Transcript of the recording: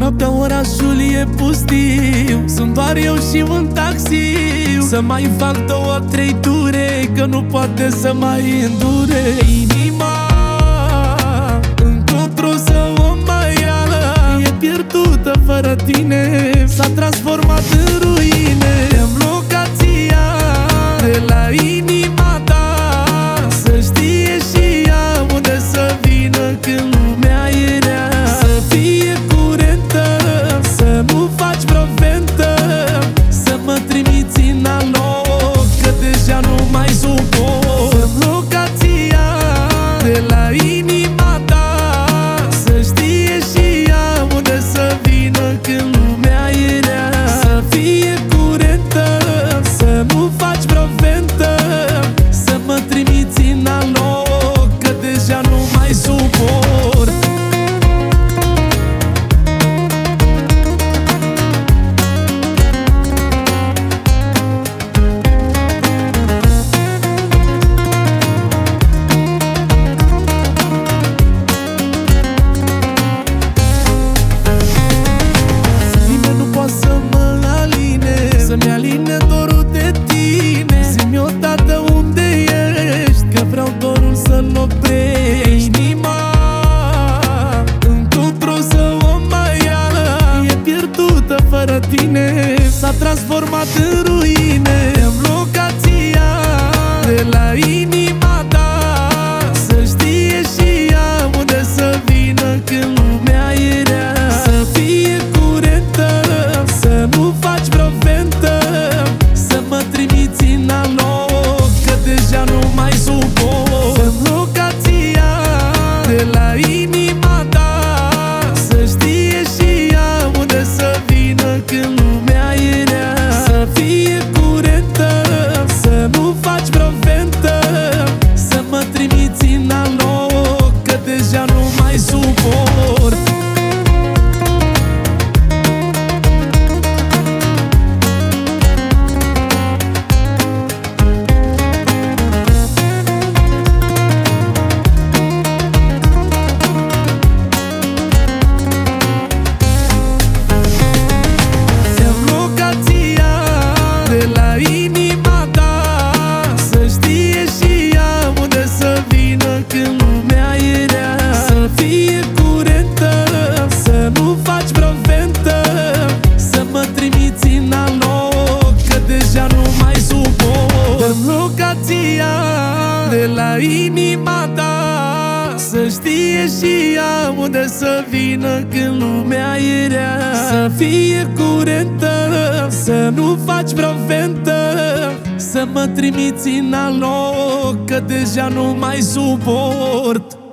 Noaptea orașul e pustiu, sunt doar eu și un taxi. Să mai fac 2-3 ture, că nu poate să mai îndure inima. Încotro să o mai ia, e pierdută fără tine, s-a transformat în ruine. În locația de la inima ta, să știe și ea unde să vină când lumea e rea. Să fie curentă, să nu faci proventă, să mă trimiți în aloc, că deja nu mai suport. În locația de la inima ta, să știe și ea unde să vină când lumea e rea. Să fie curentă, să nu faci proventă, să mă trimiți în aloc, că deja nu mai suport. Nimeni nu poate să mă aline, să-mi aline dorul de tine. Zi-mi odată unde ești, că vreau dorul să-l oprești. Inima încotro să o mai ia, e pierdută fără tine, s-a transformat în ruine. În locația de la inima ta, să știe și ea unde să vină când lumea e rea. Să fie curentă, să nu faci proventă, să mă trimiți în aloc, că deja nu mai suport. În locația de la inima ta, să știe și ea unde să vină când lumea e rea. Să fie curentă, să nu faci proventă, să mă trimiți în aloc, că deja nu mai suport. În locația de la inima ta, să știe și ea unde să vină când lumea e rea. Să fie curentă, să nu faci proventă, să mă trimiți în aloc, că deja nu mai suport. În locația de la inima ta, să știe și ea unde să vină când lumea e rea. Să fie curentă, să nu faci proventă, să mă trimiți în aloc, că deja nu mai suport.